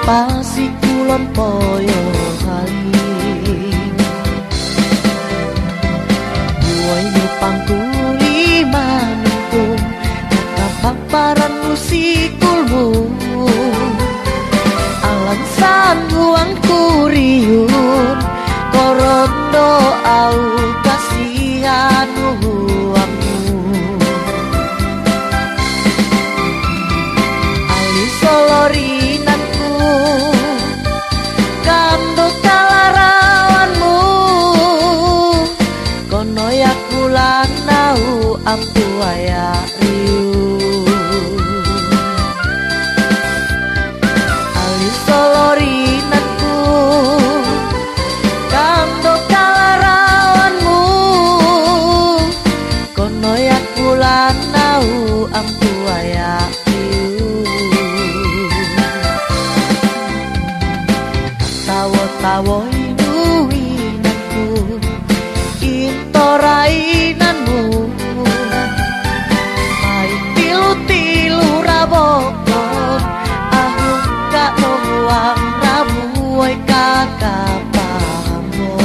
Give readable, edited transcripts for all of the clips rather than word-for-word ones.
pasi kulon poyo hali buai nyupang kuli manungkum paparan musikulmu alam sanduang kuriun korondo au kasihan uangmu ali solorinanku kando kalarawanmu kono yakulan nau ampu aya riu ali solorinanku kando kalarawanmu kono yakulan nau ampu aya riu tawo-tawo inuinanku intorainanmu main tilu-tilu rabokon ahung ka nohuang rabuai kakapamo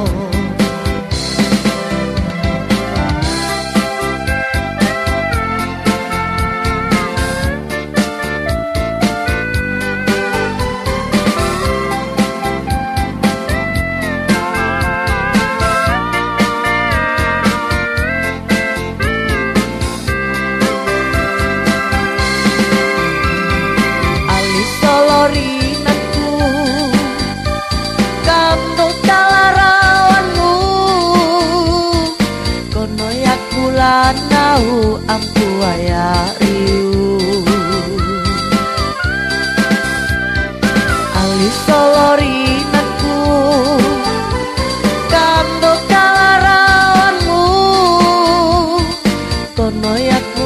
solorinanku kando kalarawanmu kono yakulan nau ampu aya riu ali solorinanku kando kalarawanmu kono yakulan